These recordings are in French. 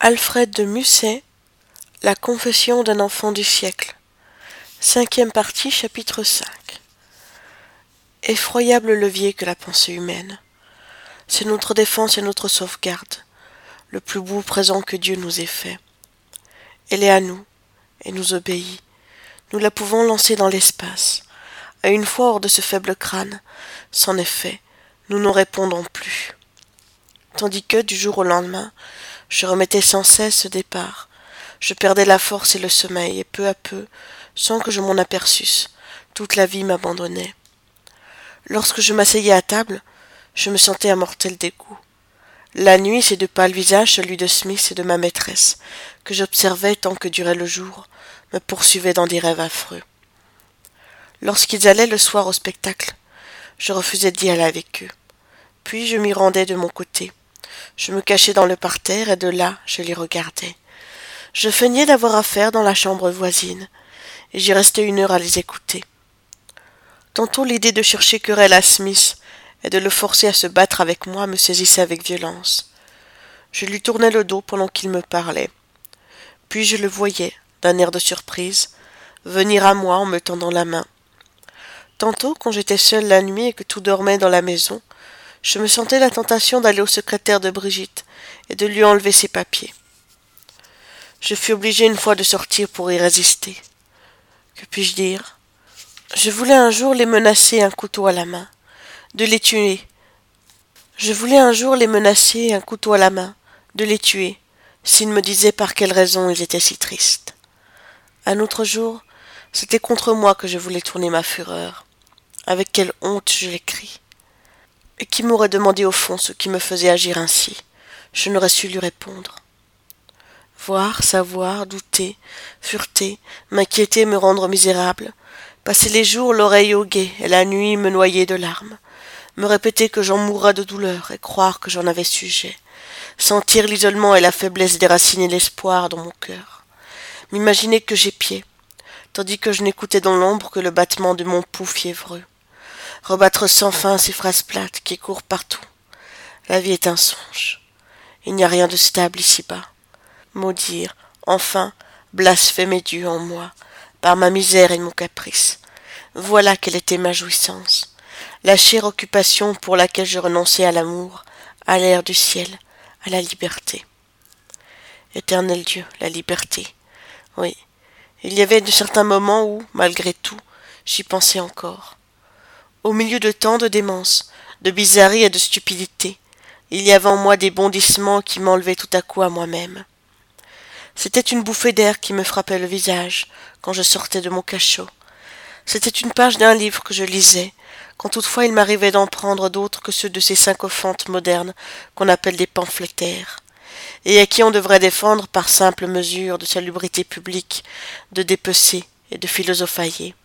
Alfred de Musset, La confession d'un enfant du siècle. 5e partie, chapitre 5. Effroyable levier que la pensée humaine. C'est notre défense et notre sauvegarde, le plus beau présent que Dieu nous ait fait. Elle est à nous, et nous obéit. Nous la pouvons lancer dans l'espace. À une fois hors de ce faible crâne, sans effet, nous n'en répondons plus. Tandis que, du jour au lendemain, je remettais sans cesse ce départ. Je perdais la force et le sommeil, et peu à peu, sans que je m'en aperçusse, toute la vie m'abandonnait. Lorsque je m'asseyais à table, je me sentais un mortel dégoût. La nuit, ces deux pâles visages, celui de Smith et de ma maîtresse, que j'observais tant que durait le jour, me poursuivaient dans des rêves affreux. Lorsqu'ils allaient le soir au spectacle, je refusais d'y aller avec eux. Puis je m'y rendais de mon côté. Je me cachais dans le parterre et de là, je les regardais. Je feignais d'avoir affaire dans la chambre voisine, et j'y restais 1 heure à les écouter. Tantôt l'idée de chercher querelle à Smith et de le forcer à se battre avec moi me saisissait avec violence. Je lui tournais le dos pendant qu'il me parlait. Puis je le voyais, d'un air de surprise, venir à moi en me tendant la main. Tantôt, quand j'étais seule la nuit et que tout dormait dans la maison, je me sentais la tentation d'aller au secrétaire de Brigitte et de lui enlever ses papiers. Je fus obligée 1 fois de sortir pour y résister. Que puis-je dire? Je voulais un jour les menacer un couteau à la main, de les tuer. Je voulais un jour les menacer un couteau à la main, de les tuer, s'ils me disaient par quelle raison ils étaient si tristes. Un autre jour, c'était contre moi que je voulais tourner ma fureur. Avec quelle honte je l'écris. Et qui m'aurait demandé au fond ce qui me faisait agir ainsi? Je n'aurais su lui répondre. Voir, savoir, douter, fureter, m'inquiéter, me rendre misérable, passer les jours l'oreille au guet et la nuit me noyer de larmes, me répéter que j'en mourrais de douleur et croire que j'en avais sujet, sentir l'isolement et la faiblesse déraciner l'espoir dans mon cœur, m'imaginer que j'épiais, tandis que je n'écoutais dans l'ombre que le battement de mon pouls fiévreux, rebattre sans fin ces phrases plates qui courent partout. La vie est un songe. Il n'y a rien de stable ici-bas. Maudire, enfin, blasphémer Dieu en moi, par ma misère et mon caprice. Voilà quelle était ma jouissance, la chère occupation pour laquelle je renonçais à l'amour, à l'air du ciel, à la liberté. Éternel Dieu, la liberté. Oui, il y avait de certains moments où, malgré tout, j'y pensais encore. Au milieu de tant de démence, de bizarrerie et de stupidité, il y avait en moi des bondissements qui m'enlevaient tout à coup à moi-même. C'était une bouffée d'air qui me frappait le visage quand je sortais de mon cachot. C'était une page d'un livre que je lisais, quand toutefois il m'arrivait d'en prendre d'autres que ceux de ces sycophantes modernes qu'on appelle des pamphlétaires, et à qui on devrait défendre par simple mesure de salubrité publique, de dépecer et de philosophailler.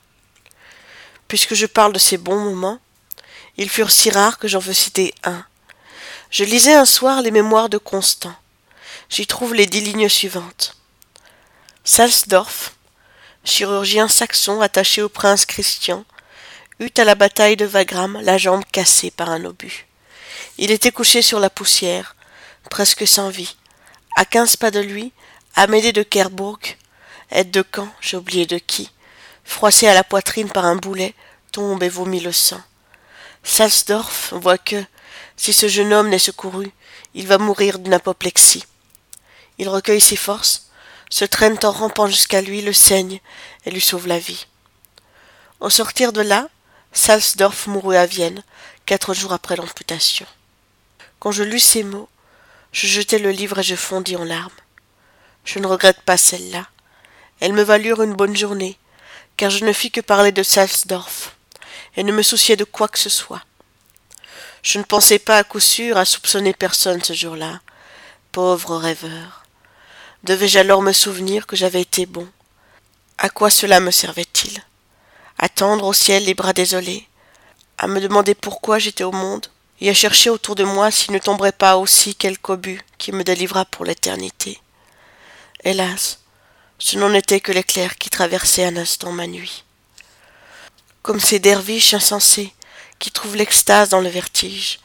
Puisque je parle de ces bons moments, ils furent si rares que j'en veux citer un. Je lisais un soir les mémoires de Constant. J'y trouve les 10 lignes suivantes. Salsdorf, chirurgien saxon attaché au prince Christian, eut à la bataille de Wagram la jambe cassée par un obus. Il était couché sur la poussière, presque sans vie. À 15 pas de lui, Amédée de Kerbourg, aide de camp, j'ai oublié de qui, froissé à la poitrine par un boulet, tombe et vomit le sang. Salsdorf voit que, si ce jeune homme n'est secouru, il va mourir d'une apoplexie. Il recueille ses forces, se traîne en rampant jusqu'à lui, le saigne et lui sauve la vie. Au sortir de là, Salsdorf mourut à Vienne, 4 jours après l'amputation. Quand je lus ces mots, je jetai le livre et je fondis en larmes. Je ne regrette pas celle-là. Elles me valurent une bonne journée, car je ne fis que parler de Salsdorf, et ne me souciais de quoi que ce soit. Je ne pensais pas à coup sûr à soupçonner personne ce jour-là. Pauvre rêveur. Devais-je alors me souvenir que j'avais été bon? À quoi cela me servait-il? À tendre au ciel les bras désolés, à me demander pourquoi j'étais au monde, et à chercher autour de moi s'il ne tomberait pas aussi quelque obus qui me délivrât pour l'éternité. Hélas, ce n'en était que l'éclair qui traversait un instant ma nuit. Comme ces derviches insensés qui trouvent l'extase dans le vertige,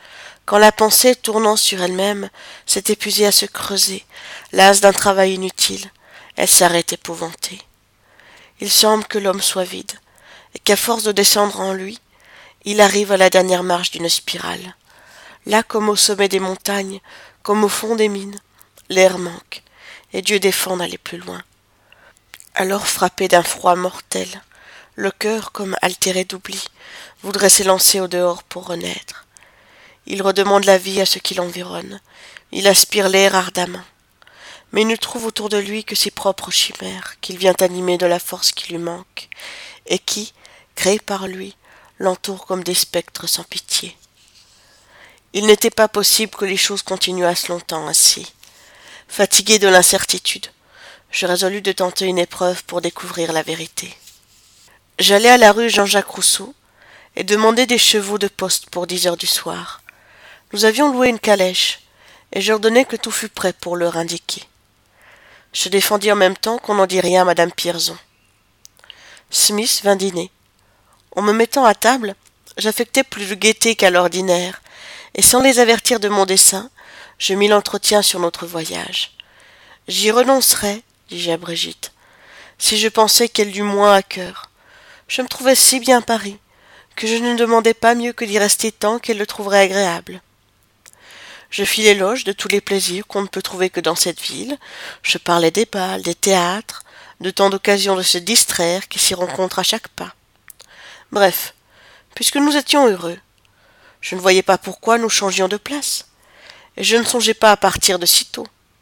quand la pensée, tournant sur elle-même, s'est épuisée à se creuser, lasse d'un travail inutile, elle s'arrête épouvantée. Il semble que l'homme soit vide, et qu'à force de descendre en lui, il arrive à la dernière marche d'une spirale. Là comme au sommet des montagnes, comme au fond des mines, l'air manque, et Dieu défend d'aller plus loin. Alors frappé d'un froid mortel, le cœur, comme altéré d'oubli, voudrait s'élancer au dehors pour renaître. Il redemande la vie à ce qui l'environne, il aspire l'air ardemment, mais il ne trouve autour de lui que ses propres chimères qu'il vient animer de la force qui lui manque, et qui, créées par lui, l'entourent comme des spectres sans pitié. Il n'était pas possible que les choses continuassent longtemps ainsi. Fatigué de l'incertitude, je résolus de tenter une épreuve pour découvrir la vérité. J'allai à la rue Jean-Jacques Rousseau et demandai des chevaux de poste pour 10 heures du soir. Nous avions loué une calèche, et j'ordonnai que tout fût prêt pour l'heure indiquée. Je défendis en même temps qu'on n'en dit rien à madame Pierson. Smith vint dîner. En me mettant à table, j'affectai plus de gaieté qu'à l'ordinaire, et sans les avertir de mon dessein, je mis l'entretien sur notre voyage. J'y renoncerais, dis-je à Brigitte, si je pensais qu'elle l'eût moins à cœur. Je me trouvais si bien à Paris, que je ne demandais pas mieux que d'y rester tant qu'elle le trouverait agréable. Je fis l'éloge de tous les plaisirs qu'on ne peut trouver que dans cette ville. Je parlais des bals, des théâtres, de tant d'occasions de se distraire qui s'y rencontrent à chaque pas. Bref, puisque nous étions heureux, je ne voyais pas pourquoi nous changions de place, et je ne songeais pas à partir de sitôt.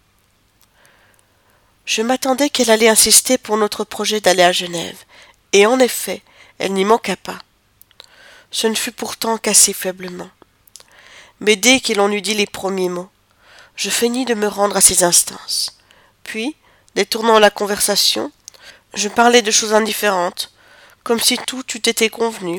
Je m'attendais qu'elle allait insister pour notre projet d'aller à Genève, et en effet, elle n'y manqua pas. Ce ne fut pourtant qu'assez faiblement. Mais dès qu'il en eut dit les premiers mots, je feignis de me rendre à ses instances. Puis, détournant la conversation, je parlais de choses indifférentes, comme si tout eût été convenu.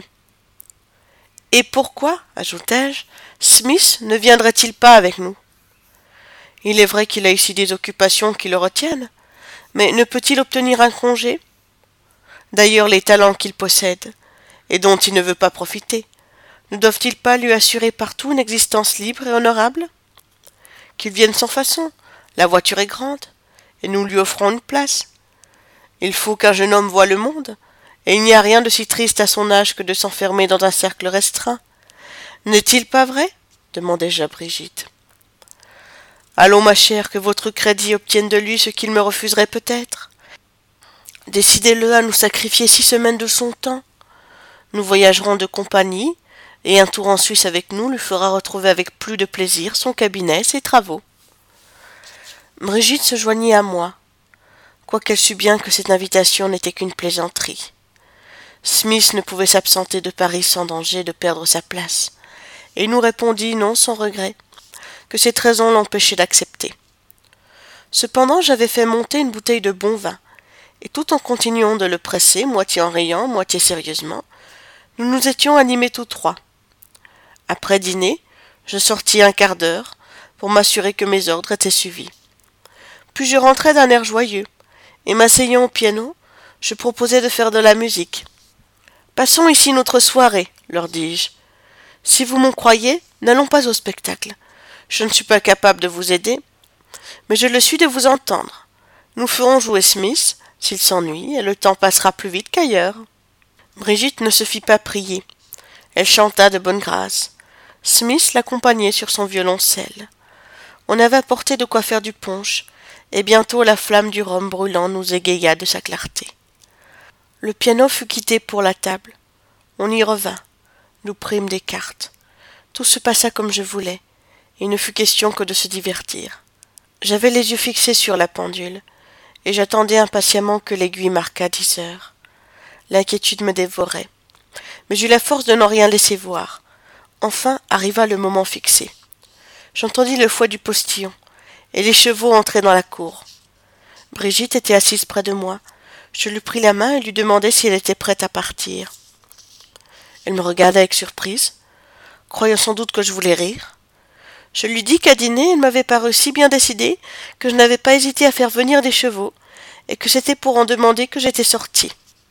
« Et pourquoi, ajoutai-je, Smith ne viendrait-il pas avec nous ? Il est vrai qu'il a ici des occupations qui le retiennent, mais ne peut-il obtenir un congé ? D'ailleurs, les talents qu'il possède, et dont il ne veut pas profiter, ne doivent-ils pas lui assurer partout une existence libre et honorable ? Qu'il vienne sans façon, la voiture est grande, et nous lui offrons une place. Il faut qu'un jeune homme voie le monde, et il n'y a rien de si triste à son âge que de s'enfermer dans un cercle restreint. N'est-il pas vrai ? Demandai-je à Brigitte. Allons, ma chère, que votre crédit obtienne de lui ce qu'il me refuserait peut-être. Décidez-le à nous sacrifier 6 semaines de son temps. Nous voyagerons de compagnie, et un tour en Suisse avec nous lui fera retrouver avec plus de plaisir son cabinet, ses travaux. Brigitte se joignit à moi, quoiqu'elle sût bien que cette invitation n'était qu'une plaisanterie. Smith ne pouvait s'absenter de Paris sans danger de perdre sa place, et il nous répondit, non sans regret, que cette raison l'empêchait d'accepter. Cependant, j'avais fait monter une bouteille de bon vin, et tout en continuant de le presser, moitié en riant, moitié sérieusement, nous nous étions animés tous trois. Après dîner, je sortis un quart d'heure pour m'assurer que mes ordres étaient suivis. Puis je rentrai d'un air joyeux, et m'asseyant au piano, je proposai de faire de la musique. « Passons ici notre soirée, leur dis-je. Si vous m'en croyez, n'allons pas au spectacle. Je ne suis pas capable de vous aider, mais je le suis de vous entendre. Nous ferons jouer Smith, s'il s'ennuie, et le temps passera plus vite qu'ailleurs. » Brigitte ne se fit pas prier. Elle chanta de bonne grâce. Smith l'accompagnait sur son violoncelle. On avait apporté de quoi faire du punch, et bientôt la flamme du rhum brûlant nous égaya de sa clarté. Le piano fut quitté pour la table. On y revint. Nous prîmes des cartes. Tout se passa comme je voulais. Il ne fut question que de se divertir. J'avais les yeux fixés sur la pendule, et j'attendais impatiemment que l'aiguille marquât 10 heures. L'inquiétude me dévorait, mais j'eus la force de n'en rien laisser voir. Enfin arriva le moment fixé. J'entendis le fouet du postillon, et les chevaux entraient dans la cour. Brigitte était assise près de moi. Je lui pris la main et lui demandai si elle était prête à partir. Elle me regarda avec surprise, croyant sans doute que je voulais rire. Je lui dis qu'à dîner, elle m'avait paru si bien décidée que je n'avais pas hésité à faire venir des chevaux, et que c'était pour en demander que j'étais sortie.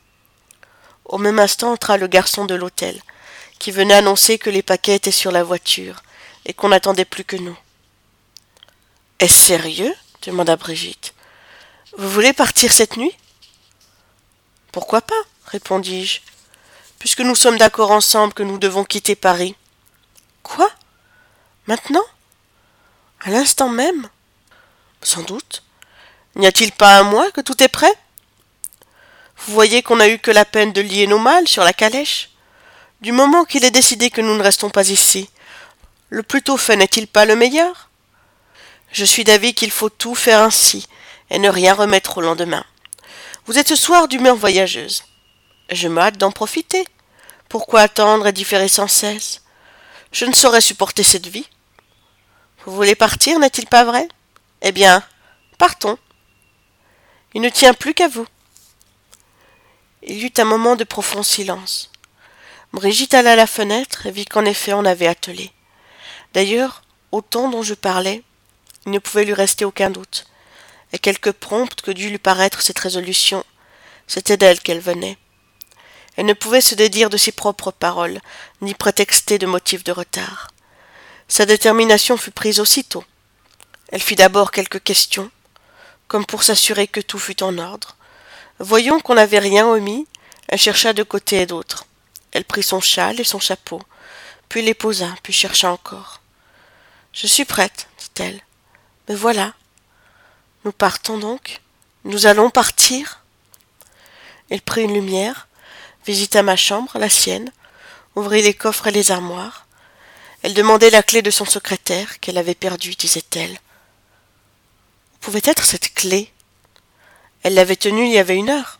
Au même instant entra le garçon de l'hôtel, qui venait annoncer que les paquets étaient sur la voiture, et qu'on n'attendait plus que nous. Est-ce sérieux? Demanda Brigitte. Vous voulez partir cette nuit? Pourquoi pas? Répondis-je, puisque nous sommes d'accord ensemble que nous devons quitter Paris. Quoi? Maintenant? À l'instant même? Sans doute. N'y a-t-il pas un mois que tout est prêt? Vous voyez qu'on n'a eu que la peine de lier nos malles sur la calèche. Du moment qu'il est décidé que nous ne restons pas ici, le plus tôt fait n'est-il pas le meilleur? Je suis d'avis qu'il faut tout faire ainsi, et ne rien remettre au lendemain. Vous êtes ce soir d'humeur voyageuse. Je me hâte d'en profiter. Pourquoi attendre et différer sans cesse? Je ne saurais supporter cette vie. Vous voulez partir, n'est-il pas vrai? Eh bien, partons. Il ne tient plus qu'à vous. Il y eut un moment de profond silence. Brigitte alla à la fenêtre et vit qu'en effet on avait attelé. D'ailleurs, au temps dont je parlais, il ne pouvait lui rester aucun doute, et quelque prompte que dût lui paraître cette résolution, c'était d'elle qu'elle venait. Elle ne pouvait se dédire de ses propres paroles, ni prétexter de motifs de retard. Sa détermination fut prise aussitôt. Elle fit d'abord quelques questions, comme pour s'assurer que tout fût en ordre. Voyant qu'on n'avait rien omis, elle chercha de côté et d'autre. Elle prit son châle et son chapeau, puis les posa, puis chercha encore. « Je suis prête, dit-elle. Mais voilà. Nous partons donc? Nous allons partir ?» Elle prit une lumière, visita ma chambre, la sienne, ouvrit les coffres et les armoires. Elle demandait la clé de son secrétaire, qu'elle avait perdue, disait-elle. Où pouvait être cette clé? Elle l'avait tenue il y avait 1 heure.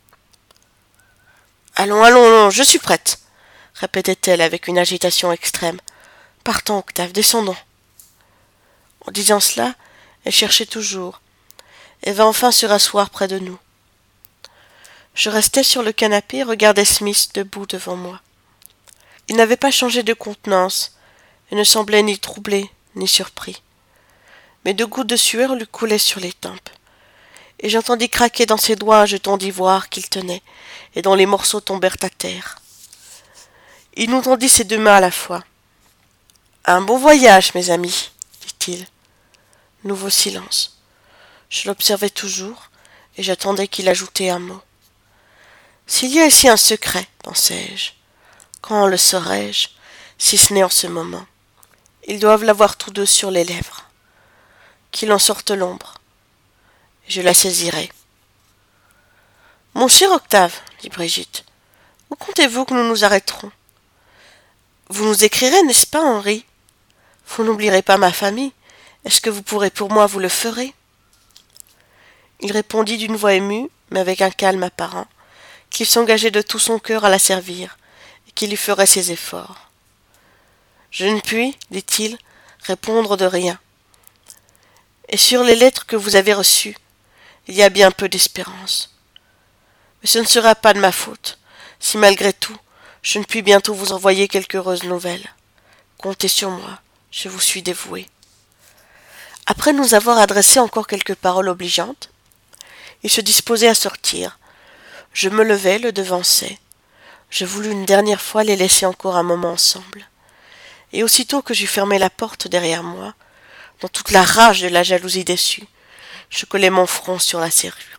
Allons, allons, je suis prête, répétait-elle avec une agitation extrême. Partons, Octave, descendons. En disant cela, elle cherchait toujours, et vint enfin se rasseoir près de nous. Je restais sur le canapé et regardais Smith debout devant moi. Il n'avait pas changé de contenance, et ne semblait ni troublé, ni surpris. Mais 2 gouttes de sueur lui coulaient sur les tempes, et j'entendis craquer dans ses doigts un jeton d'ivoire qu'il tenait, et dont les morceaux tombèrent à terre. Il nous tendit ses 2 mains à la fois. « Un bon voyage, mes amis, » dit-il. Nouveau silence. Je l'observais toujours, et j'attendais qu'il ajoutât un mot. « S'il y a ici un secret, pensai-je, quand le saurai-je, si ce n'est en ce moment? Ils doivent l'avoir tous 2 sur les lèvres. Qu'il en sorte l'ombre. Je la saisirai. »« Mon cher Octave, dit Brigitte, où comptez-vous que nous nous arrêterons? Vous nous écrirez, n'est-ce pas, Henri? Vous n'oublierez pas ma famille. Est-ce que vous pourrez pour moi, vous le ferez? » Il répondit d'une voix émue, mais avec un calme apparent, qu'il s'engageait de tout son cœur à la servir, et qu'il y ferait ses efforts. « Je ne puis, dit-il, répondre de rien. Et sur les lettres que vous avez reçues, il y a bien peu d'espérance. Mais ce ne sera pas de ma faute, si malgré tout, je ne puis bientôt vous envoyer quelque heureuse nouvelle. Comptez sur moi, je vous suis dévoué. » Après nous avoir adressé encore quelques paroles obligeantes, il se disposait à sortir. Je me levai, le devançai. Je voulus une dernière fois les laisser encore un moment ensemble. Et aussitôt que j'eus fermé la porte derrière moi, dans toute la rage de la jalousie déçue, je collai mon front sur la serrure.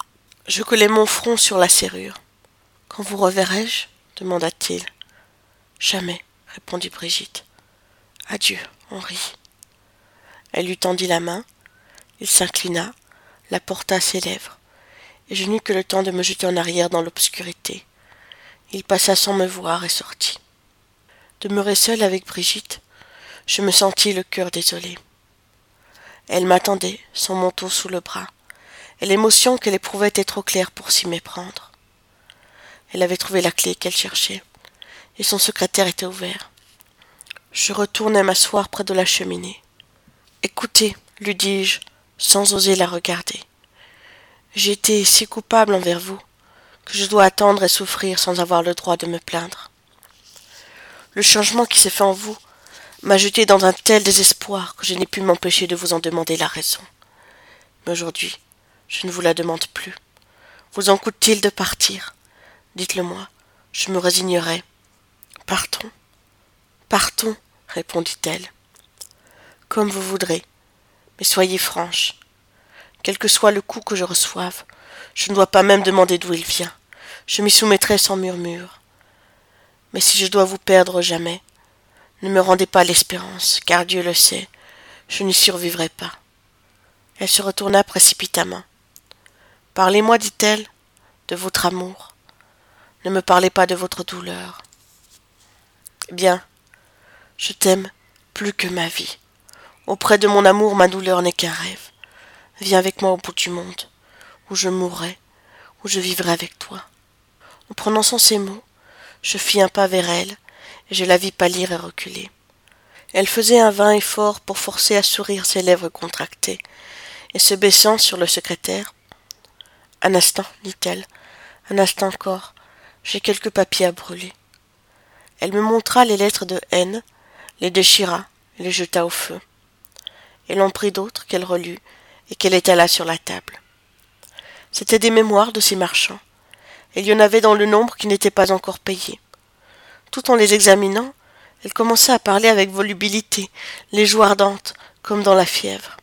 « Quand vous reverrai-je? Demanda-t-il. « Jamais, répondit Brigitte. Adieu, Henri. » Elle lui tendit la main, il s'inclina, la porta à ses lèvres, et je n'eus que le temps de me jeter en arrière dans l'obscurité. Il passa sans me voir et sortit. Demeuré seul avec Brigitte, je me sentis le cœur désolé. Elle m'attendait, son manteau sous le bras, et l'émotion qu'elle éprouvait était trop claire pour s'y méprendre. Elle avait trouvé la clé qu'elle cherchait, et son secrétaire était ouvert. Je retournai m'asseoir près de la cheminée. « Écoutez, lui dis-je, sans oser la regarder. J'ai été si coupable envers vous que je dois attendre et souffrir sans avoir le droit de me plaindre. Le changement qui s'est fait en vous m'a jeté dans un tel désespoir que je n'ai pu m'empêcher de vous en demander la raison. Mais aujourd'hui, je ne vous la demande plus. Vous en coûte-t-il de partir? Dites-le-moi, je me résignerai. Partons, partons, répondit-elle. Comme vous voudrez, mais soyez franche. Quel que soit le coup que je reçoive, je ne dois pas même demander d'où il vient. Je m'y soumettrai sans murmure. Mais si je dois vous perdre jamais, ne me rendez pas l'espérance, car Dieu le sait, je n'y survivrai pas. Elle se retourna précipitamment. Parlez-moi, dit-elle, de votre amour. Ne me parlez pas de votre douleur. Bien, je t'aime plus que ma vie. Auprès de mon amour, ma douleur n'est qu'un rêve. Viens avec moi au bout du monde, où je mourrai, où je vivrai avec toi. En prononçant ces mots, je fis un pas vers elle, et je la vis pâlir et reculer. Elle faisait un vain effort pour forcer à sourire ses lèvres contractées, et se baissant sur le secrétaire, « Un instant, dit-elle, un instant encore, j'ai quelques papiers à brûler. » Elle me montra les lettres de haine, les déchira et les jeta au feu. Elle en prit d'autres qu'elle relut et qu'elle étala sur la table. C'étaient des mémoires de ces marchands. Il y en avait dans le nombre qui n'étaient pas encore payés. Tout en les examinant, elle commença à parler avec volubilité, les joues ardentes, comme dans la fièvre.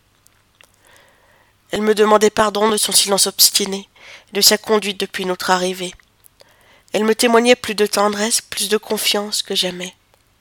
Elle me demandait pardon de son silence obstiné et de sa conduite depuis notre arrivée. Elle me témoignait plus de tendresse, plus de confiance que jamais.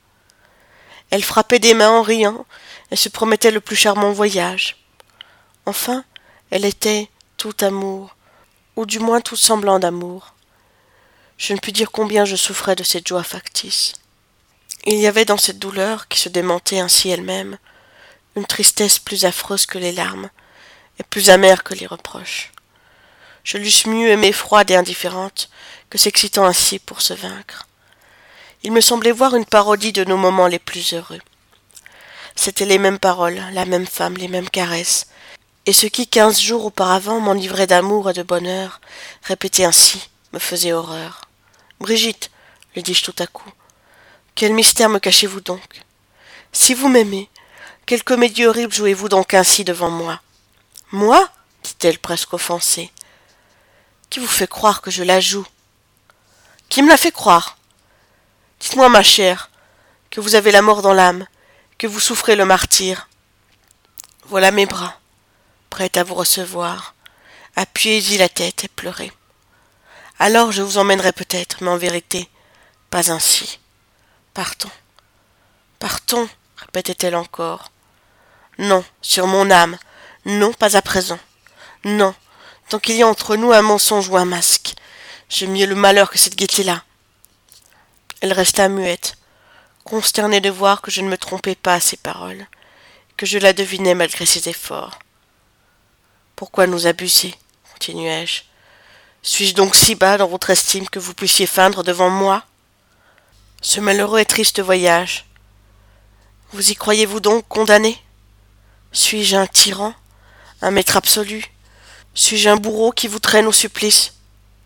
Elle frappait des mains en riant et se promettait le plus charmant voyage. Enfin, elle était tout amour, ou du moins tout semblant d'amour. Je ne puis dire combien je souffrais de cette joie factice. Il y avait dans cette douleur, qui se démentait ainsi elle-même, une tristesse plus affreuse que les larmes, et plus amère que les reproches. Je l'eusse mieux aimée froide et indifférente que s'excitant ainsi pour se vaincre. Il me semblait voir une parodie de nos moments les plus heureux. C'étaient les mêmes paroles, la même femme, les mêmes caresses, et ce qui 15 jours auparavant m'enivrait d'amour et de bonheur, répété ainsi, me faisait horreur. « Brigitte, lui dis-je tout à coup, quel mystère me cachez-vous donc? Si vous m'aimez, quelle comédie horrible jouez-vous donc ainsi devant moi? » « Moi » dit-elle presque offensée. « Qui vous fait croire que je la joue? Qui me l'a fait croire? Dites-moi, ma chère, que vous avez la mort dans l'âme, que vous souffrez le martyre. Voilà mes bras, prêts à vous recevoir. Appuyez-y la tête et pleurez. Alors je vous emmènerai peut-être, mais en vérité, pas ainsi. Partons, partons, répétait-elle encore. Non, sur mon âme, non, pas à présent. Non, tant qu'il y a entre nous un mensonge ou un masque. J'aime mieux le malheur que cette gaieté-là. Elle resta muette, consternée de voir que je ne me trompais pas à ses paroles, que je la devinais malgré ses efforts. Pourquoi nous abuser, continuai-je. Suis-je donc si bas dans votre estime que vous puissiez feindre devant moi? Ce malheureux et triste voyage, vous y croyez-vous donc condamné? Suis-je un tyran, un maître absolu? Suis-je un bourreau qui vous traîne au supplice?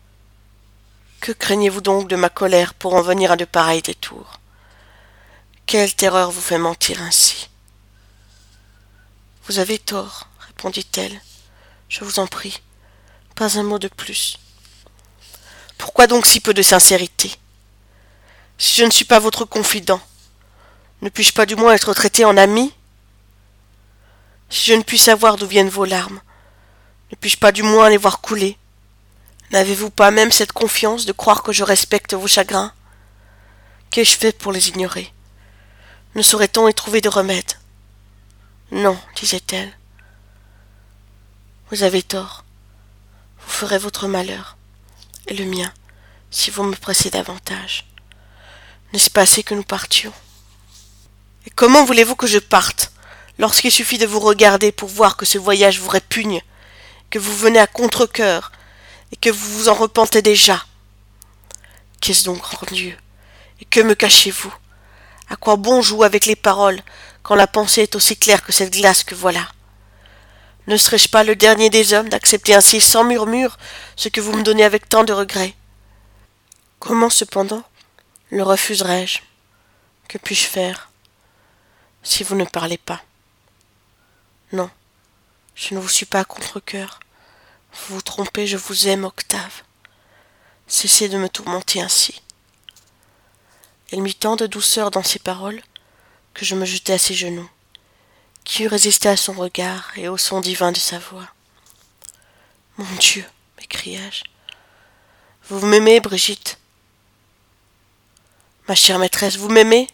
Que craignez-vous donc de ma colère pour en venir à de pareils détours? Quelle terreur vous fait mentir ainsi? Vous avez tort, répondit-elle. Je vous en prie, pas un mot de plus. Pourquoi donc si peu de sincérité? Si je ne suis pas votre confident, ne puis-je pas du moins être traité en ami? Si je ne puis savoir d'où viennent vos larmes, ne puis-je pas du moins les voir couler? N'avez-vous pas même cette confiance de croire que je respecte vos chagrins? Qu'ai-je fait pour les ignorer? Ne saurait-on y trouver de remède? Non, disait-elle. Vous avez tort. Vous ferez votre malheur, et le mien, si vous me pressez davantage. N'est-ce pas assez que nous partions? Et comment voulez-vous que je parte, lorsqu'il suffit de vous regarder pour voir que ce voyage vous répugne, que vous venez à contre-cœur, et que vous vous en repentez déjà? Qu'est-ce donc, grand Dieu? Et que me cachez-vous? À quoi bon jouer avec les paroles, quand la pensée est aussi claire que cette glace que voilà? Ne serais-je pas le dernier des hommes d'accepter ainsi sans murmure ce que vous me donnez avec tant de regret? Comment cependant le refuserais-je? Que puis-je faire si vous ne parlez pas? Non, je ne vous suis pas à contre-cœur. Vous vous trompez, je vous aime, Octave. Cessez de me tourmenter ainsi. Elle mit tant de douceur dans ses paroles que je me jetai à ses genoux Qui eût résisté à son regard et au son divin de sa voix? Mon Dieu, m'écriai-je. Vous m'aimez, Brigitte? Ma chère maîtresse, vous m'aimez?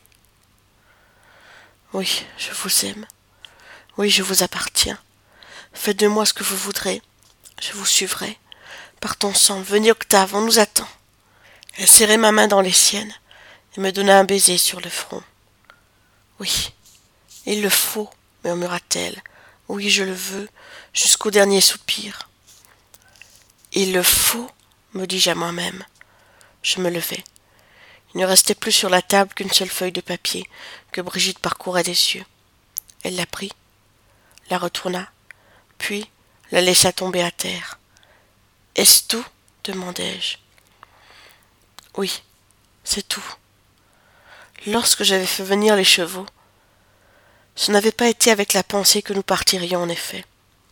Oui, je vous aime. Oui, je vous appartiens. Faites de moi ce que vous voudrez. Je vous suivrai. Partons ensemble. Venez, Octave, on nous attend. Elle serrait ma main dans les siennes et me donna un baiser sur le front. Oui, il le faut, murmura-t-elle. Oui, je le veux, jusqu'au dernier soupir. Il le faut, me dis-je à moi-même. Je me levai. Il ne restait plus sur la table qu'une seule feuille de papier que Brigitte parcourait des yeux. Elle la prit, la retourna, puis la laissa tomber à terre. « Est-ce tout ?» demandai-je. « Oui, c'est tout. » Lorsque j'avais fait venir les chevaux, ce n'avait pas été avec la pensée que nous partirions en effet.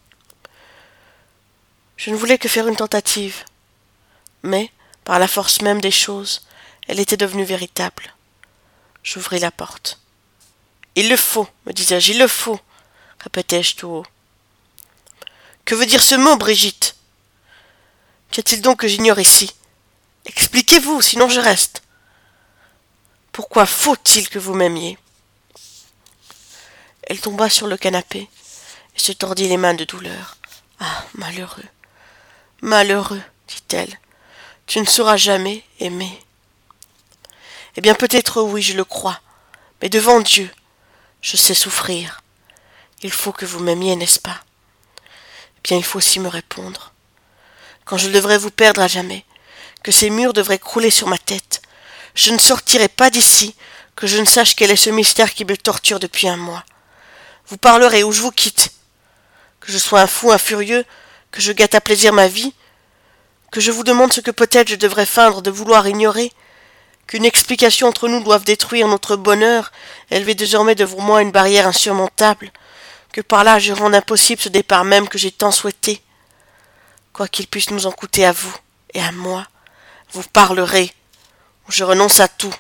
Je ne voulais que faire une tentative, mais, par la force même des choses, elle était devenue véritable. J'ouvris la porte. « Il le faut, me disais-je, il le faut, répétai-je tout haut. Que veut dire ce mot, Brigitte? Qu'y a-t-il donc que j'ignore ici? Expliquez-vous, sinon je reste. Pourquoi faut-il que vous m'aimiez? Elle tomba sur le canapé et se tordit les mains de douleur. Ah, malheureux, malheureux, dit-elle, tu ne sauras jamais aimer. Eh bien, peut-être oui, je le crois, mais devant Dieu, je sais souffrir. Il faut que vous m'aimiez, n'est-ce pas? Eh bien, il faut aussi me répondre. Quand je devrais vous perdre à jamais, que ces murs devraient crouler sur ma tête, je ne sortirai pas d'ici que je ne sache quel est ce mystère qui me torture depuis un mois. Vous parlerez ou je vous quitte. Que je sois un fou, un furieux, que je gâte à plaisir ma vie, que je vous demande ce que peut-être je devrais feindre de vouloir ignorer, qu'une explication entre nous doive détruire notre bonheur, élever désormais devant moi une barrière insurmontable, que par là je rende impossible ce départ même que j'ai tant souhaité. Quoi qu'il puisse nous en coûter à vous et à moi, vous parlerez, ou je renonce à tout.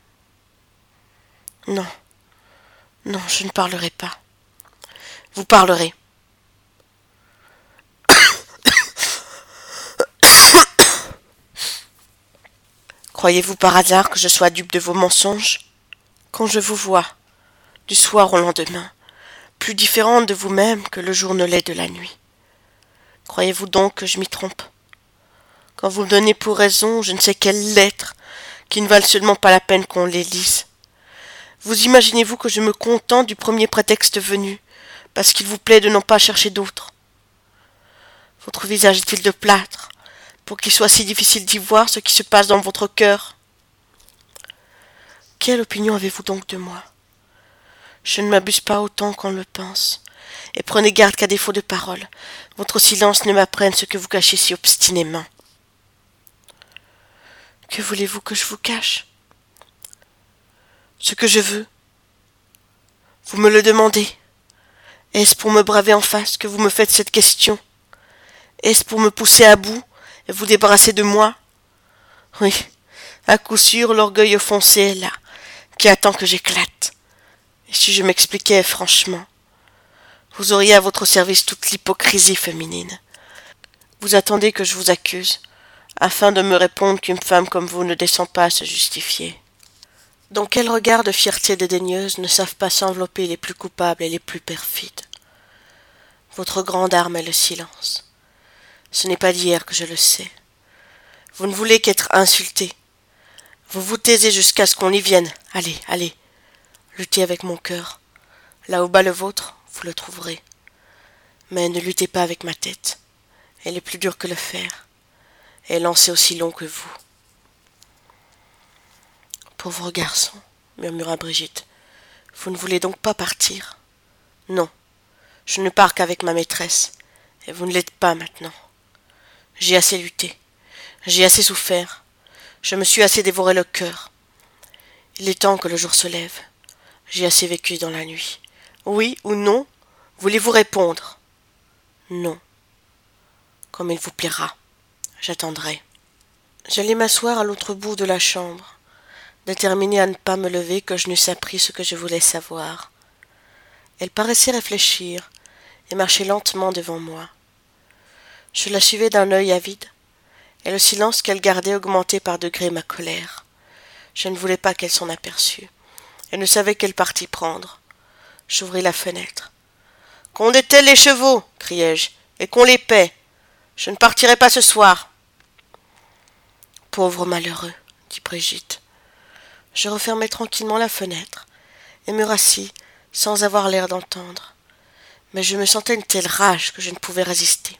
Non, non, je ne parlerai pas. Vous parlerez. Croyez-vous par hasard que je sois dupe de vos mensonges? Quand je vous vois, du soir au lendemain, plus différente de vous-même que le jour ne l'est de la nuit, croyez-vous donc que je m'y trompe? Quand vous me donnez pour raison je ne sais quelles lettres qui ne valent seulement pas la peine qu'on les lise, vous imaginez-vous que je me contente du premier prétexte venu, parce qu'il vous plaît de n'en pas chercher d'autres? Votre visage est-il de plâtre, pour qu'il soit si difficile d'y voir ce qui se passe dans votre cœur? Quelle opinion avez-vous donc de moi? Je ne m'abuse pas autant qu'on le pense, et prenez garde qu'à défaut de parole, votre silence ne m'apprenne ce que vous cachez si obstinément. Que voulez-vous que je vous cache? Ce que je veux. Vous me le demandez. Est-ce pour me braver en face que vous me faites cette question? Est-ce pour me pousser à bout et vous débarrasser de moi? Oui, à coup sûr, l'orgueil offensé est là, qui attend que j'éclate. Et si je m'expliquais franchement, vous auriez à votre service toute l'hypocrisie féminine. Vous attendez que je vous accuse, afin de me répondre qu'une femme comme vous ne descend pas à se justifier. Dans quel regard de fierté dédaigneuse ne savent pas s'envelopper les plus coupables et les plus perfides? Votre grande arme est le silence. Ce n'est pas d'hier que je le sais. Vous ne voulez qu'être insulté. Vous vous taisez jusqu'à ce qu'on y vienne. Allez, allez, luttez avec mon cœur. Là où bat le vôtre, vous le trouverez. Mais ne luttez pas avec ma tête. Elle est plus dure que le fer. Et elle en sait aussi long que vous. Pauvre garçon, murmura Brigitte, vous ne voulez donc pas partir? Non, je ne pars qu'avec ma maîtresse, et vous ne l'êtes pas maintenant. J'ai assez lutté, j'ai assez souffert, je me suis assez dévoré le cœur. Il est temps que le jour se lève, j'ai assez vécu dans la nuit. Oui ou non, voulez-vous répondre? Non. Comme il vous plaira, j'attendrai. J'allai m'asseoir à l'autre bout de la chambre, déterminé à ne pas me lever que je n'eusse appris ce que je voulais savoir. Elle paraissait réfléchir et marchait lentement devant moi. Je la suivais d'un œil avide, et le silence qu'elle gardait augmentait par degrés ma colère. Je ne voulais pas qu'elle s'en aperçût. Elle ne savait quel parti prendre. J'ouvris la fenêtre. « Qu'on dételle les chevaux !» criai-je, « et qu'on les paie. Je ne partirai pas ce soir. » « Pauvre malheureux, dit Brigitte. Je refermai tranquillement la fenêtre et me rassis sans avoir l'air d'entendre. Mais je me sentais une telle rage que je ne pouvais résister.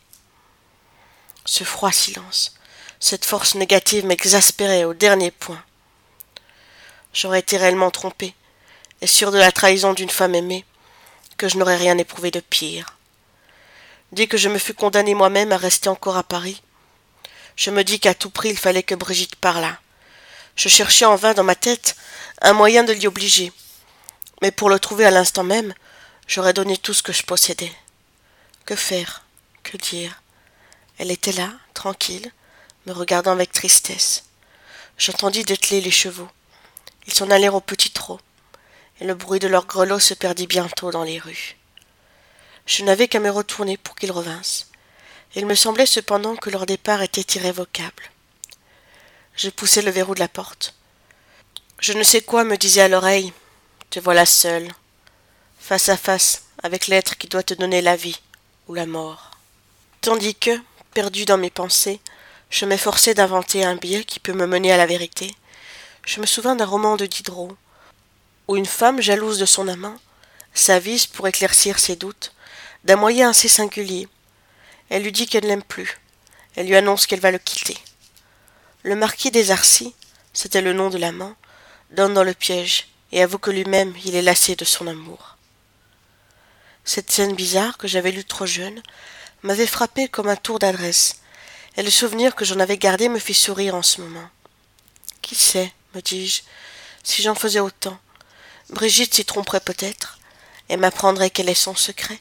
Ce froid silence, cette force négative m'exaspérait au dernier point. J'aurais été réellement trompé, et sûr de la trahison d'une femme aimée, que je n'aurais rien éprouvé de pire. Dès que je me fus condamné moi-même à rester encore à Paris, je me dis qu'à tout prix il fallait que Brigitte parlât. Je cherchais en vain dans ma tête un moyen de l'y obliger, mais pour le trouver à l'instant même, j'aurais donné tout ce que je possédais. Que faire? Que dire? Elle était là, tranquille, me regardant avec tristesse. J'entendis dételer les chevaux. Ils s'en allèrent au petit trot, et le bruit de leurs grelots se perdit bientôt dans les rues. Je n'avais qu'à me retourner pour qu'ils revinssent. Il me semblait cependant que leur départ était irrévocable. Je poussai le verrou de la porte. Je ne sais quoi me disait à l'oreille. Te voilà seul, face à face avec l'être qui doit te donner la vie ou la mort. Tandis que, perdu dans mes pensées, je m'efforçais d'inventer un biais qui peut me mener à la vérité, je me souvins d'un roman de Diderot, où une femme jalouse de son amant s'avise pour éclaircir ses doutes d'un moyen assez singulier. Elle lui dit qu'elle ne l'aime plus. Elle lui annonce qu'elle va le quitter. Le marquis des Arcis, c'était le nom de l'amant, donne dans le piège et avoue que lui-même il est lassé de son amour. Cette scène bizarre que j'avais lue trop jeune m'avait frappé comme un tour d'adresse, et le souvenir que j'en avais gardé me fit sourire en ce moment. Qui sait, me dis-je, si j'en faisais autant, Brigitte s'y tromperait peut-être, et m'apprendrait quel est son secret.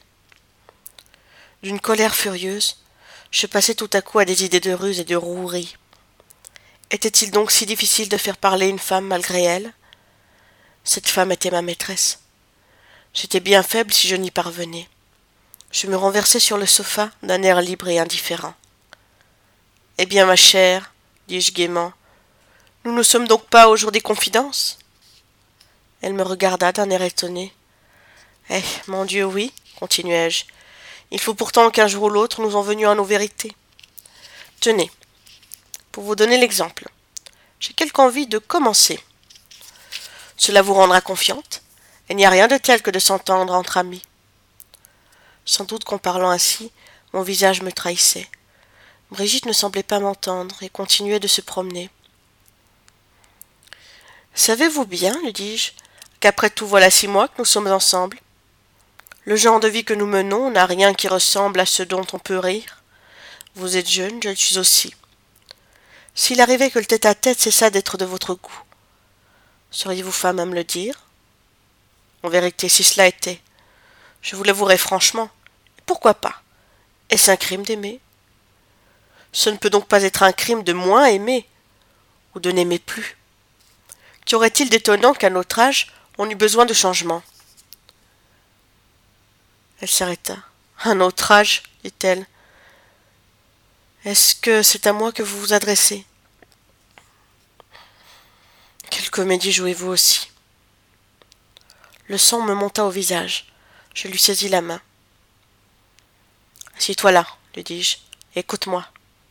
D'une colère furieuse, je passai tout à coup à des idées de ruse et de rouerie. Était-il donc si difficile de faire parler une femme malgré elle? Cette femme était ma maîtresse. J'étais bien faible si je n'y parvenais. Je me renversai sur le sofa d'un air libre et indifférent. « Eh bien, ma chère, dis-je gaiement, nous ne sommes donc pas au jour des confidences ?» Elle me regarda d'un air étonné. « Eh, mon Dieu, oui, continuai-je. Il faut pourtant qu'un jour ou l'autre nous en venions à nos vérités. Tenez, pour vous donner l'exemple, j'ai quelque envie de commencer. Cela vous rendra confiante. Il n'y a rien de tel que de s'entendre entre amis. » Sans doute qu'en parlant ainsi, mon visage me trahissait. Brigitte ne semblait pas m'entendre et continuait de se promener. « Savez-vous bien, lui dis-je, qu'après tout voilà 6 mois que nous sommes ensemble? Le genre de vie que nous menons n'a rien qui ressemble à ce dont on peut rire. Vous êtes jeune, je le suis aussi. S'il arrivait que le tête-à-tête cessât d'être de votre goût, seriez-vous femme à me le dire? En vérité, si cela était, je vous l'avouerai franchement, pourquoi pas? Est-ce un crime d'aimer? Ce ne peut donc pas être un crime de moins aimer, ou de n'aimer plus. Qu'y aurait-il d'étonnant qu'à notre âge, on eût besoin de changement? Elle s'arrêta. Un autre âge, dit-elle. Est-ce que c'est à moi que vous vous adressez? Quelle comédie jouez-vous aussi? Le sang me monta au visage. Je lui saisis la main. Assieds-toi là, lui dis-je, et écoute-moi.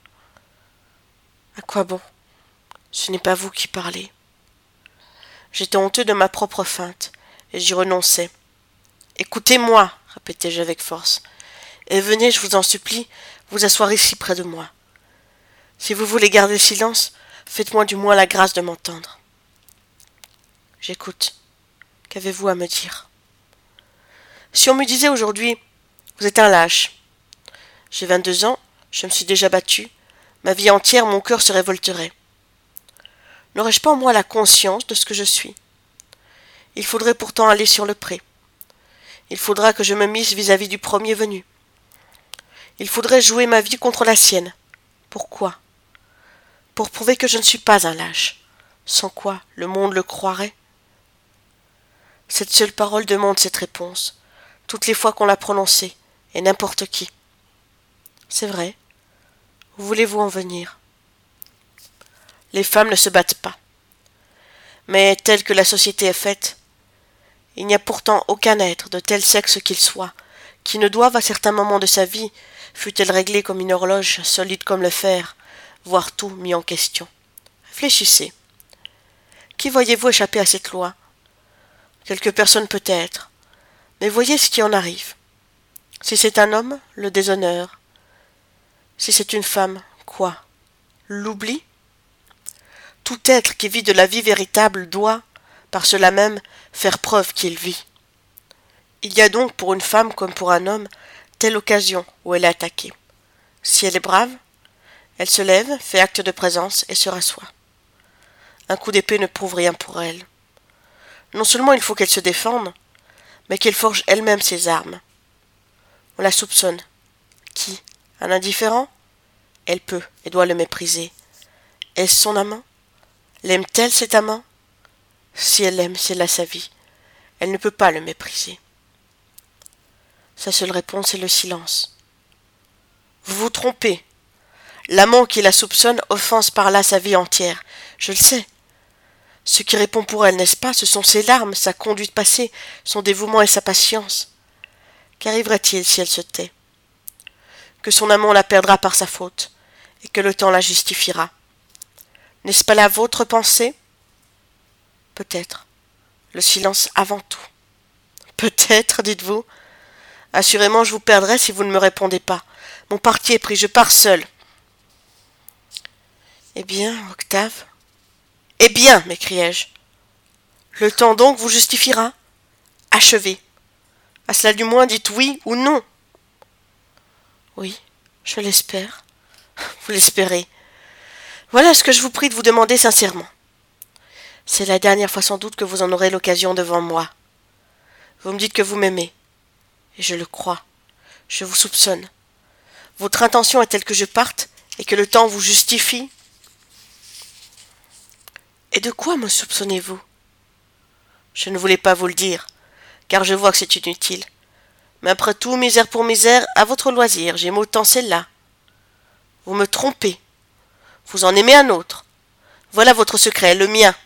À quoi bon? Ce n'est pas vous qui parlez. J'étais honteux de ma propre feinte, et j'y renonçai. Écoutez-moi, répétai-je avec force, et venez, je vous en supplie, vous asseoir ici près de moi. Si vous voulez garder le silence, faites-moi du moins la grâce de m'entendre. J'écoute. Qu'avez-vous à me dire? Si on me disait aujourd'hui, vous êtes un lâche. J'ai 22 ans, je me suis déjà battu, ma vie entière, mon cœur se révolterait. N'aurais-je pas en moi la conscience de ce que je suis? Il faudrait pourtant aller sur le pré. Il faudra que je me mise vis-à-vis du premier venu. Il faudrait jouer ma vie contre la sienne. Pourquoi? Pour prouver que je ne suis pas un lâche, sans quoi le monde le croirait. Cette seule parole demande cette réponse, toutes les fois qu'on l'a prononcée, et n'importe qui. C'est vrai. Où voulez-vous en venir? Les femmes ne se battent pas. Mais telle que la société est faite, il n'y a pourtant aucun être, de tel sexe qu'il soit, qui ne doive à certains moments de sa vie, fût-elle réglée comme une horloge, solide comme le fer, voir tout mis en question. Réfléchissez. Qui voyez-vous échapper à cette loi? Quelques personnes peut-être, mais voyez ce qui en arrive. Si c'est un homme, le déshonneur. Si c'est une femme, quoi? L'oubli? Tout être qui vit de la vie véritable doit, par cela même, faire preuve qu'il vit. Il y a donc pour une femme comme pour un homme telle occasion où elle est attaquée. Si elle est brave, elle se lève, fait acte de présence et se rassoit. Un coup d'épée ne prouve rien pour elle. Non seulement il faut qu'elle se défende, mais qu'elle forge elle-même ses armes. On la soupçonne. Qui? Un indifférent? Elle peut et doit le mépriser. Est-ce son amant? L'aime-t-elle cet amant? Si elle l'aime, c'est là sa vie. Elle ne peut pas le mépriser. Sa seule réponse est le silence. Vous vous trompez. L'amant qui la soupçonne offense par là sa vie entière. Je le sais. Ce qui répond pour elle, n'est-ce pas, ce sont ses larmes, sa conduite passée, son dévouement et sa patience. Qu'arriverait-il si elle se tait? Que son amant la perdra par sa faute, et que le temps la justifiera. N'est-ce pas la vôtre pensée? Peut-être. Le silence avant tout. Peut-être, dites-vous. Assurément, je vous perdrai si vous ne me répondez pas. Mon parti est pris, je pars seul. Eh bien, Octave? Eh bien, m'écriai-je. Le temps donc vous justifiera. Achevez. À cela du moins, dites oui ou non. Oui, je l'espère. Vous l'espérez. Voilà ce que je vous prie de vous demander sincèrement. C'est la dernière fois sans doute que vous en aurez l'occasion devant moi. Vous me dites que vous m'aimez. Et je le crois. Je vous soupçonne. Votre intention est-elle que je parte et que le temps vous justifie? Et de quoi me soupçonnez-vous? Je ne voulais pas vous le dire, car je vois que c'est inutile. Mais après tout, misère pour misère, à votre loisir, j'aime autant celle-là. Vous me trompez. Vous en aimez un autre. Voilà votre secret, le mien.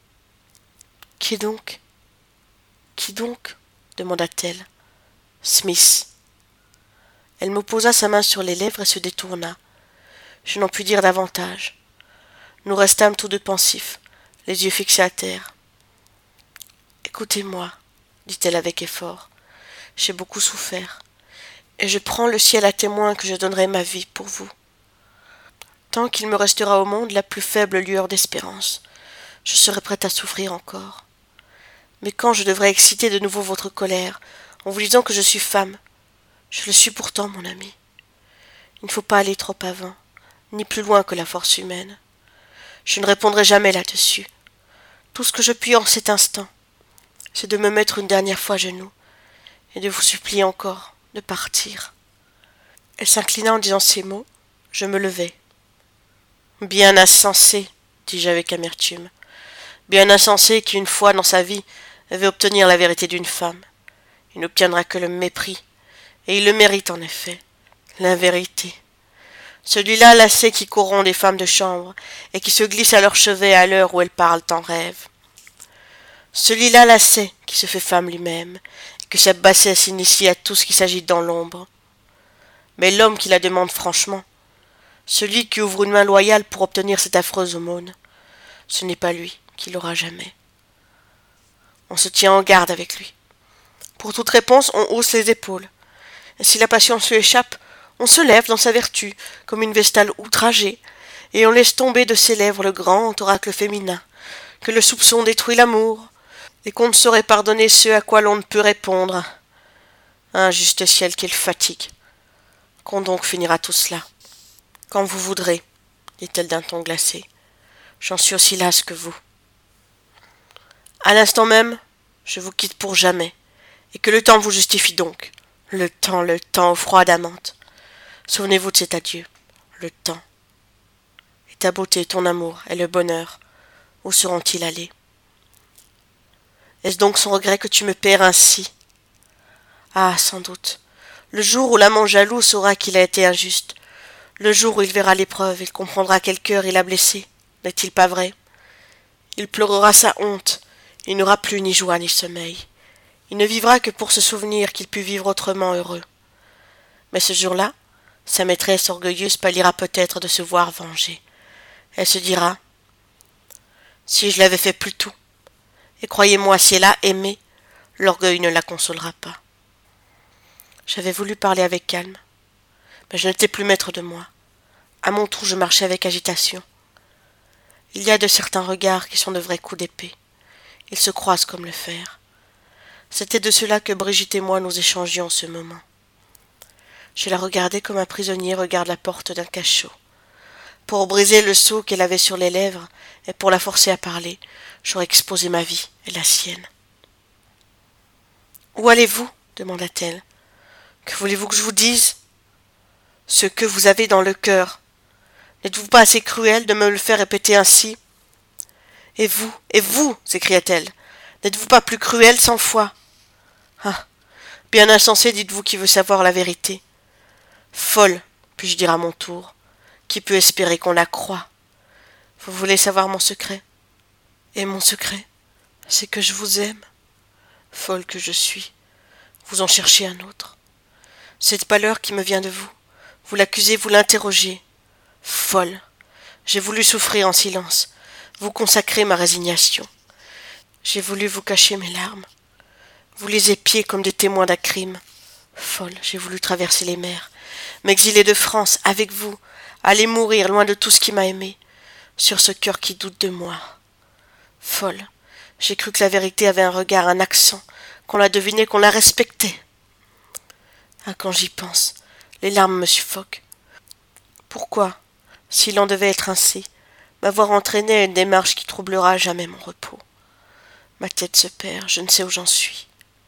Qui donc? Qui donc? Demanda-t-elle. Smith. Elle me posa sa main sur les lèvres et se détourna. Je n'en pus dire davantage. Nous restâmes tous deux pensifs, les yeux fixés à terre. Écoutez-moi, dit-elle avec effort. J'ai beaucoup souffert, et je prends le ciel à témoin que je donnerai ma vie pour vous. Tant qu'il me restera au monde la plus faible lueur d'espérance, je serai prête à souffrir encore. Mais quand je devrais exciter de nouveau votre colère, en vous disant que je suis femme, je le suis pourtant, mon ami. Il ne faut pas aller trop avant, ni plus loin que la force humaine. Je ne répondrai jamais là-dessus. Tout ce que je puis en cet instant, c'est de me mettre une dernière fois à genoux, et de vous supplier encore de partir. Elle s'inclina en disant ces mots, je me levai. Bien insensé, dis-je avec amertume. Bien insensé qui, une fois dans sa vie, veut obtenir la vérité d'une femme. Il n'obtiendra que le mépris, et il le mérite en effet. L'invérité. Celui-là lassé qui corrompt les femmes de chambre, et qui se glisse à leur chevet à l'heure où elles parlent en rêve. Celui-là lassé qui se fait femme lui-même, et que sa bassesse initie à tout ce qui s'agite dans l'ombre. Mais l'homme qui la demande franchement, celui qui ouvre une main loyale pour obtenir cette affreuse aumône, ce n'est pas lui qui l'aura jamais. On se tient en garde avec lui. Pour toute réponse, on hausse les épaules. Et si la passion se échappe, on se lève dans sa vertu, comme une vestale outragée, et on laisse tomber de ses lèvres le grand oracle féminin, que le soupçon détruit l'amour, et qu'on ne saurait pardonner ce à quoi l'on ne peut répondre. Injuste ciel, quelle fatigue! Quand donc finira tout cela? Quand vous voudrez, dit-elle d'un ton glacé. J'en suis aussi lasse que vous. À l'instant même, je vous quitte pour jamais, et que le temps vous justifie donc. Le temps, froide amante. Souvenez-vous de cet adieu. Le temps. Et ta beauté, ton amour, et le bonheur, où seront-ils allés? Est-ce donc son regret que tu me perds ainsi? Ah, sans doute. Le jour où l'amant jaloux saura qu'il a été injuste, le jour où il verra l'épreuve, il comprendra quel cœur il a blessé. N'est-il pas vrai? Il pleurera sa honte. Il n'aura plus ni joie ni sommeil. Il ne vivra que pour se souvenir qu'il put vivre autrement heureux. Mais ce jour-là, sa maîtresse orgueilleuse pâlira peut-être de se voir vengée. Elle se dira « Si je l'avais fait plus tôt !» Et croyez-moi, si elle a aimé, l'orgueil ne la consolera pas. J'avais voulu parler avec calme, mais je n'étais plus maître de moi. À mon tour, je marchais avec agitation. Il y a de certains regards qui sont de vrais coups d'épée. Ils se croisent comme le fer. C'était de cela que Brigitte et moi nous échangions en ce moment. Je la regardais comme un prisonnier regarde la porte d'un cachot. Pour briser le sceau qu'elle avait sur les lèvres et pour la forcer à parler, j'aurais exposé ma vie et la sienne. « Où allez-vous » demanda-t-elle. « Que voulez-vous que je vous dise ?»« Ce que vous avez dans le cœur. N'êtes-vous pas assez cruel de me le faire répéter ainsi ?»« Et vous, s'écria-t-elle, n'êtes-vous pas plus cruel 100 fois ?»« Ah, bien insensé, dites-vous, qui veut savoir la vérité. Folle, puis-je dire à mon tour, qui peut espérer qu'on la croie. Vous voulez savoir mon secret? Et mon secret, c'est que je vous aime. Folle que je suis, vous en cherchez un autre. Cette pâleur qui me vient de vous, vous l'accusez, vous l'interrogez. Folle, j'ai voulu souffrir en silence, vous consacrer ma résignation. J'ai voulu vous cacher mes larmes. Vous les épiez comme des témoins d'un crime. Folle, j'ai voulu traverser les mers, m'exiler de France avec vous, aller mourir loin de tout ce qui m'a aimé, sur ce cœur qui doute de moi. Folle, j'ai cru que la vérité avait un regard, un accent, qu'on la devinait, qu'on la respectait. Ah, quand j'y pense, les larmes me suffoquent. Pourquoi, s'il en devait être ainsi, m'avoir entraîné à une démarche qui troublera jamais mon repos? Ma tête se perd, je ne sais où j'en suis.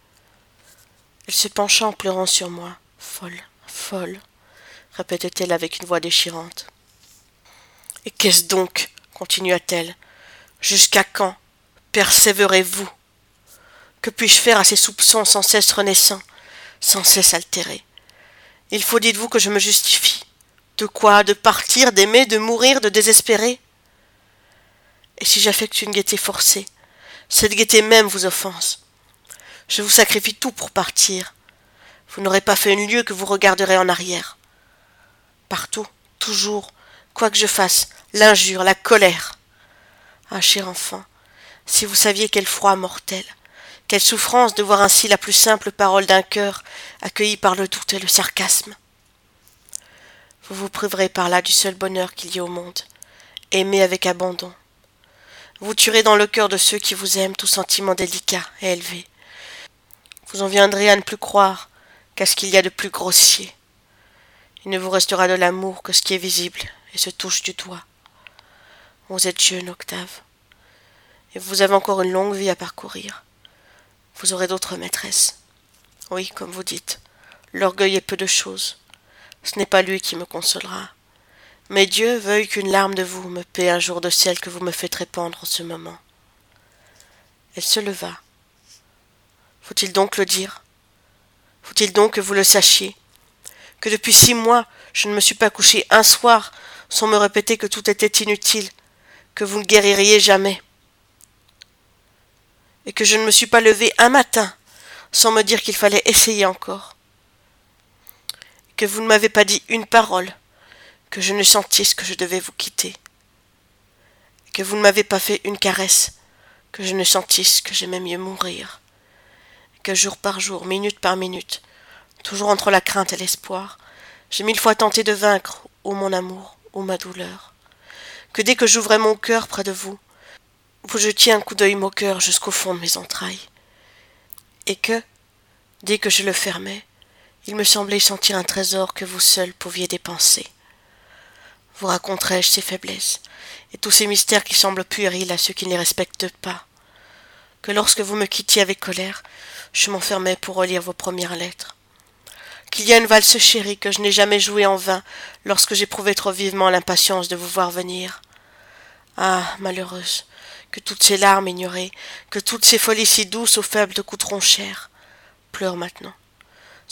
Elle se pencha en pleurant sur moi. Folle, folle, répétait-elle avec une voix déchirante. Et qu'est-ce donc? Continua-t-elle. Jusqu'à quand persévérez-vous? Que puis-je faire à ces soupçons sans cesse renaissants, sans cesse altérés? Il faut, dites-vous, que je me justifie. De quoi? De partir, d'aimer, de mourir, de désespérer? Et si j'affecte une gaieté forcée, cette gaieté même vous offense. Je vous sacrifie tout pour partir. Vous n'aurez pas fait une lieue que vous regarderez en arrière. Partout, toujours, quoi que je fasse, l'injure, la colère. Ah, cher enfant, si vous saviez quel froid mortel, quelle souffrance de voir ainsi la plus simple parole d'un cœur accueillie par le doute et le sarcasme. Vous vous priverez par là du seul bonheur qu'il y ait au monde, aimer avec abandon. Vous tuerez dans le cœur de ceux qui vous aiment tout sentiment délicat et élevé. Vous en viendrez à ne plus croire qu'à ce qu'il y a de plus grossier. Il ne vous restera de l'amour que ce qui est visible et se touche du doigt. Vous êtes jeune, Octave, et vous avez encore une longue vie à parcourir. Vous aurez d'autres maîtresses. Oui, comme vous dites, l'orgueil est peu de choses. Ce n'est pas lui qui me consolera. Mais Dieu veuille qu'une larme de vous me paie un jour de celle que vous me faites répandre en ce moment. Elle se leva. Faut-il donc le dire? Faut-il donc que vous le sachiez? Que depuis 6 mois, je ne me suis pas couché un soir sans me répéter que tout était inutile, que vous ne guéririez jamais. Et que je ne me suis pas levé un matin sans me dire qu'il fallait essayer encore. Que vous ne m'avez pas dit une parole, que je ne sentisse que je devais vous quitter. Que vous ne m'avez pas fait une caresse, que je ne sentisse que j'aimais mieux mourir. Que jour par jour, minute par minute, toujours entre la crainte et l'espoir, j'ai 1000 fois tenté de vaincre ou mon amour ou ma douleur. Que dès que j'ouvrais mon cœur près de vous, vous jetiez un coup d'œil moqueur jusqu'au fond de mes entrailles. Et que, dès que je le fermais, il me semblait sentir un trésor que vous seul pouviez dépenser. Vous raconterai-je ces faiblesses et tous ces mystères qui semblent puérils à ceux qui ne les respectent pas? Que lorsque vous me quittiez avec colère, je m'enfermais pour relire vos premières lettres? Qu'il y a une valse chérie que je n'ai jamais jouée en vain lorsque j'éprouvais trop vivement l'impatience de vous voir venir? Ah, malheureuse, que toutes ces larmes ignorées, que toutes ces folies si douces aux faibles te coûteront cher. Pleure maintenant.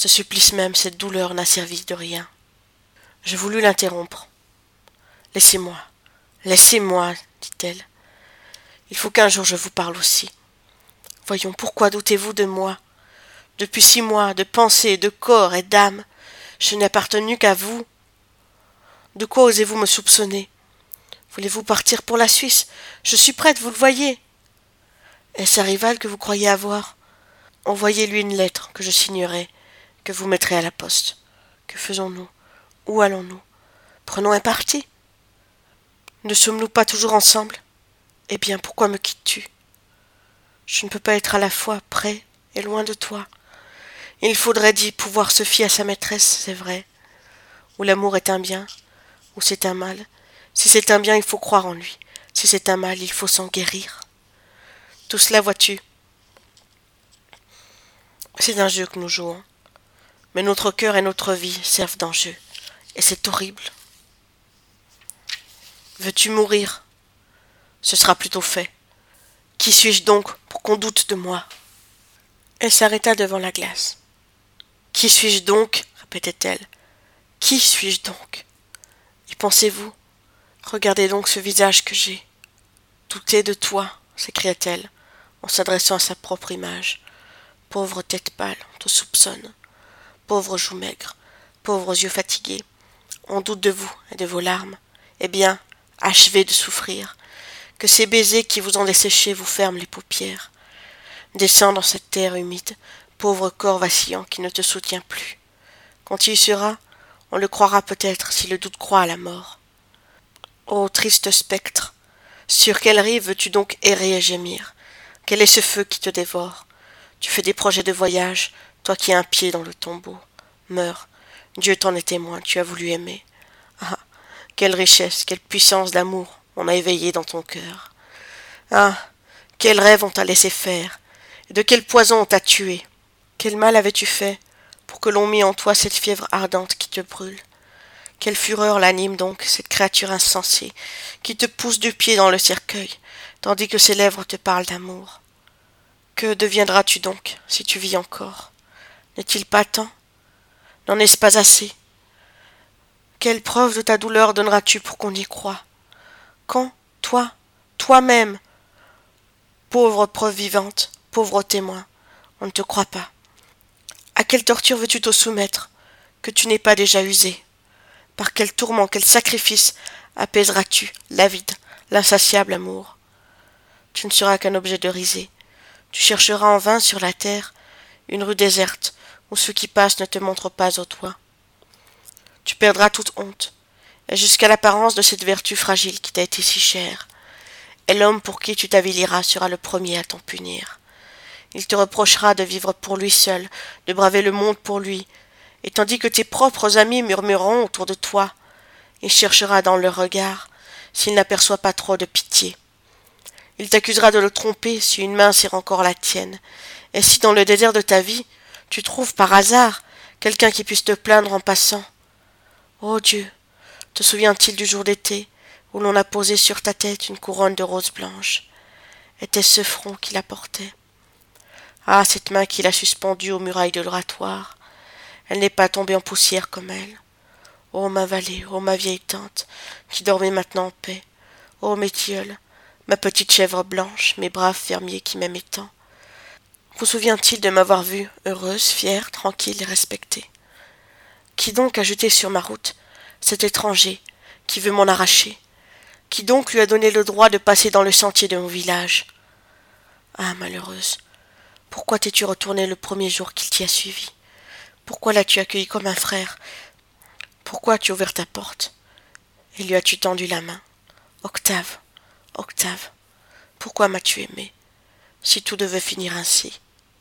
Ce supplice même, cette douleur n'a servi de rien. Je voulus l'interrompre. Laissez-moi, laissez-moi, dit-elle. Il faut qu'un jour je vous parle aussi. Voyons, pourquoi doutez-vous de moi? Depuis 6 mois, de pensée, de corps et d'âme, je n'ai appartenu qu'à vous. De quoi osez-vous me soupçonner? Voulez-vous partir pour la Suisse? Je suis prête, vous le voyez. Est-ce un rival que vous croyez avoir? Envoyez-lui une lettre que je signerai, que vous mettrez à la poste. Que faisons-nous? Où allons-nous? Prenons un parti. Ne sommes-nous pas toujours ensemble? Eh bien, pourquoi me quittes-tu? Je ne peux pas être à la fois près et loin de toi. Il faudrait dit pouvoir se fier à sa maîtresse, c'est vrai. Ou l'amour est un bien, ou c'est un mal. Si c'est un bien, il faut croire en lui. Si c'est un mal, il faut s'en guérir. Tout cela, vois-tu, c'est un jeu que nous jouons. Mais notre cœur et notre vie servent d'enjeu. Et c'est horrible. Veux-tu mourir? Ce sera plutôt fait. Qui suis-je donc pour qu'on doute de moi? Elle s'arrêta devant la glace. Qui suis-je donc? Répétait-elle. Qui suis-je donc? Y pensez-vous? Regardez donc ce visage que j'ai. Douter de toi, s'écria-t-elle, en s'adressant à sa propre image. Pauvre tête pâle, on te soupçonne. Pauvres joues maigres, pauvres yeux fatigués. On doute de vous et de vos larmes. Eh bien, achevez de souffrir. Que ces baisers qui vous ont desséché vous ferment les paupières. Descends dans cette terre humide, pauvre corps vacillant qui ne te soutient plus. Quand tu y seras, on le croira peut-être si le doute croit à la mort. Ô triste spectre, sur quelle rive veux-tu donc errer et gémir? Quel est ce feu qui te dévore? Tu fais des projets de voyage, toi qui as un pied dans le tombeau. Meurs, Dieu t'en est témoin, tu as voulu aimer. Ah, quelle richesse, quelle puissance d'amour on a éveillé dans ton cœur. Ah, quel rêve on t'a laissé faire, et de quel poison on t'a tué. Quel mal avais-tu fait pour que l'on mît en toi cette fièvre ardente qui te brûle? Quelle fureur l'anime donc, cette créature insensée, qui te pousse du pied dans le cercueil, tandis que ses lèvres te parlent d'amour? Que deviendras-tu donc, si tu vis encore? N'est-il pas temps? N'en est-ce pas assez? Quelle preuve de ta douleur donneras-tu pour qu'on y croie? Quand, toi, toi-même, pauvre preuve vivante, pauvre témoin, on ne te croit pas. À quelle torture veux-tu te soumettre, que tu n'aies pas déjà usé? Par quel tourment, quel sacrifice apaiseras-tu l'avide, l'insatiable amour? Tu ne seras qu'un objet de risée. Tu chercheras en vain sur la terre une rue déserte où ceux qui passent ne te montrent pas au doigt. Tu perdras toute honte, et jusqu'à l'apparence de cette vertu fragile qui t'a été si chère. Et l'homme pour qui tu t'aviliras sera le premier à t'en punir. Il te reprochera de vivre pour lui seul, de braver le monde pour lui, et tandis que tes propres amis murmureront autour de toi, il cherchera dans leur regard s'il n'aperçoit pas trop de pitié. Il t'accusera de le tromper si une main serre encore la tienne, et si dans le désert de ta vie tu trouves par hasard quelqu'un qui puisse te plaindre en passant. Ô Dieu, te souvient-il du jour d'été où l'on a posé sur ta tête une couronne de roses blanches? Était-ce ce front qui la portait? Ah, cette main qui l'a suspendue aux murailles de l'oratoire, elle n'est pas tombée en poussière comme elle. Ô ma vallée, ô ma vieille tante, qui dormez maintenant en paix, ô mes tilleuls, ma petite chèvre blanche, mes braves fermiers qui m'aimaient tant. Vous souvient-il de m'avoir vue, heureuse, fière, tranquille et respectée? Qui donc a jeté sur ma route cet étranger qui veut m'en arracher? Qui donc lui a donné le droit de passer dans le sentier de mon village? Ah, malheureuse, pourquoi t'es-tu retournée le premier jour qu'il t'y a suivi? Pourquoi l'as-tu accueilli comme un frère? Pourquoi as-tu ouvert ta porte? Et lui as-tu tendu la main? Octave, Octave, pourquoi m'as-tu aimé, si tout devait finir ainsi?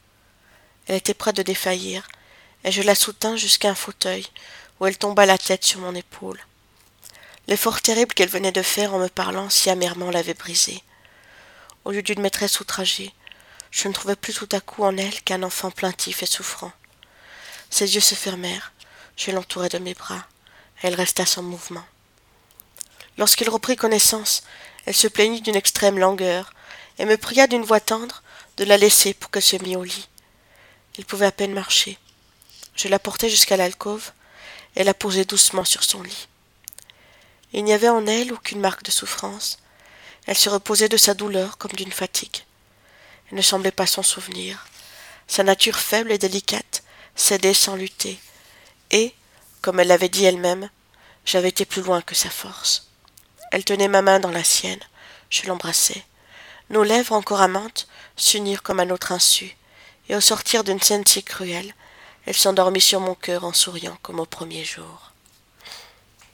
Elle était près de défaillir, et je la soutins jusqu'à un fauteuil, où elle tomba la tête sur mon épaule. L'effort terrible qu'elle venait de faire en me parlant si amèrement l'avait brisée. Au lieu d'une maîtresse outragée, je ne trouvais plus tout à coup en elle qu'un enfant plaintif et souffrant. Ses yeux se fermèrent, je l'entourai de mes bras, et elle resta sans mouvement. Lorsqu'elle reprit connaissance, elle se plaignit d'une extrême langueur, et me pria d'une voix tendre de la laisser pour qu'elle se mît au lit. Il pouvait à peine marcher. Je la portai jusqu'à l'alcôve et la posai doucement sur son lit. Il n'y avait en elle aucune marque de souffrance. Elle se reposait de sa douleur comme d'une fatigue. Elle ne semblait pas s'en souvenir. Sa nature faible et délicate cédait sans lutter. Et, comme elle l'avait dit elle-même, j'avais été plus loin que sa force. Elle tenait ma main dans la sienne. Je l'embrassai. Nos lèvres encore amantes s'unirent comme à notre insu, et au sortir d'une scène si cruelle, elle s'endormit sur mon cœur en souriant comme au premier jour.